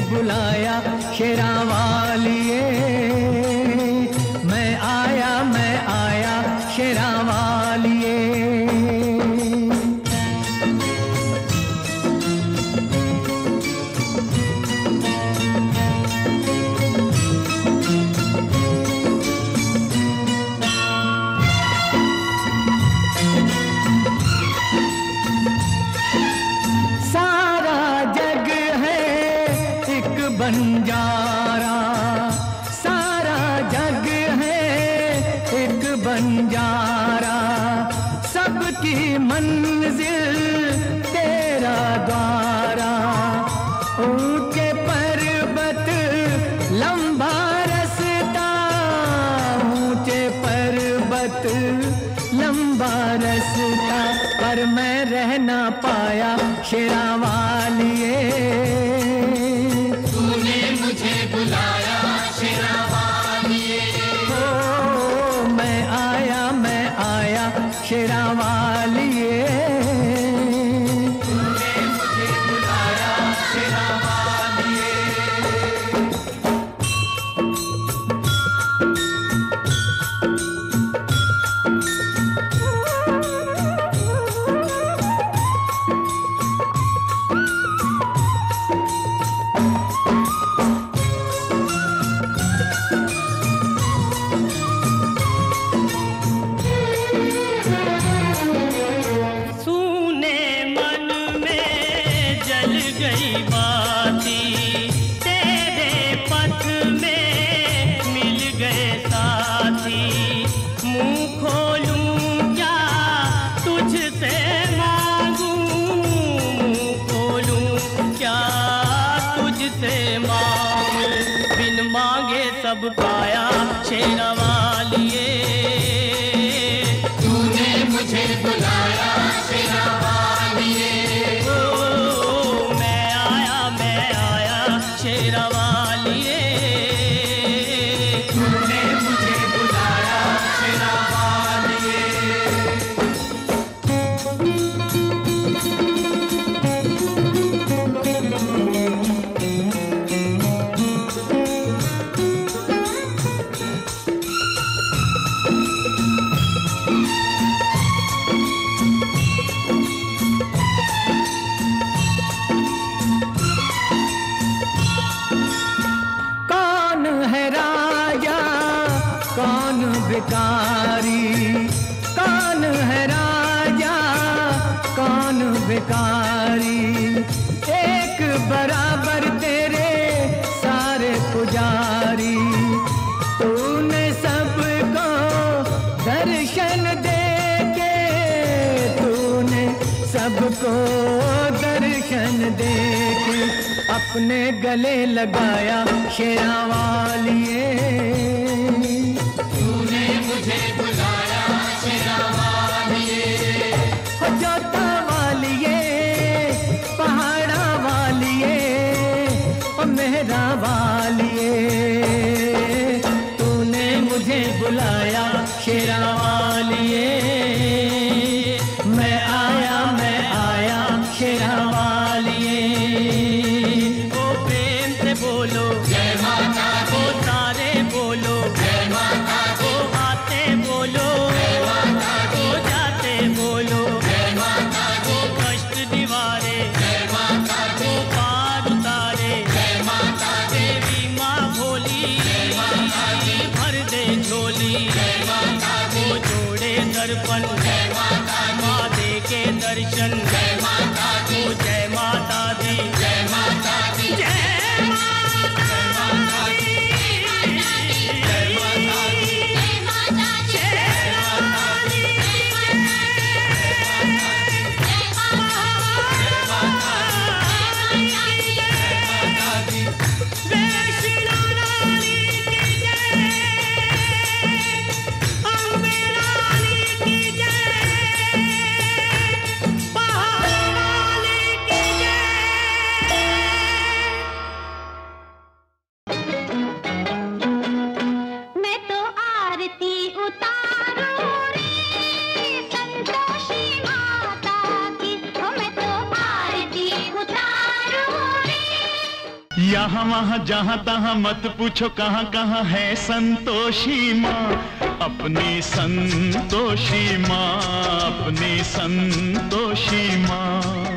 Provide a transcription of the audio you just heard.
बुलाया शेरा वालिए, मैं आया शेरा वालिए। बंजारा सारा जग है एक बंजारा, सबकी मंजिल तेरा द्वारा। ऊंचे पर्वत लंबा रास्ता, ऊंचे पर्वत लंबा रास्ता, पर मैं रह ना पाया शेरा वालिए। मुझे बुलाया शेरा वालिए, ओ मैं आया शेरा वालिए। तूने मुझे बुलाया शेरा वालिए। सब पाया शेरा वालिए, तूने मुझे बुलाया शेरा वालिए। ओ मैं आया शेरा वालिए, तूने मुझे बुलाया शेरा वालिए। भिखारी कौन है राजा कौन भिखारी, एक बराबर तेरे सारे पुजारी। तूने सबको दर्शन देके, तूने सबको दर्शन देके अपने गले लगाया शेरा वालिए। मुझे बुलाया शेरा वालिए, जोता वालिए पहाड़ा वालिए और मेहरा वालिए। तूने मुझे बुलाया शेरा वालिए, मैं आया शेरा वालिए। ओ प्रेम से बोलो जय माता दी, ओ सारे बोलो जय माता दी, बोलो जय माता दी, जाते बोलो जय माता दी, कष्ट निवारे जय माता दी, पार उतारे जय माता दी, देवी माँ भोली जय माता दी, भर दे झोली जय माता दी, जोड़े दर्पण जय माता दी, माँ दे के दर्शन जय माता दी, जय माता दी, जय माता दी, जय यहाँ वहाँ जहाँ तहाँ मत पूछो कहाँ कहाँ है संतोषी माँ, अपनी संतोषी माँ, अपनी संतोषी माँ।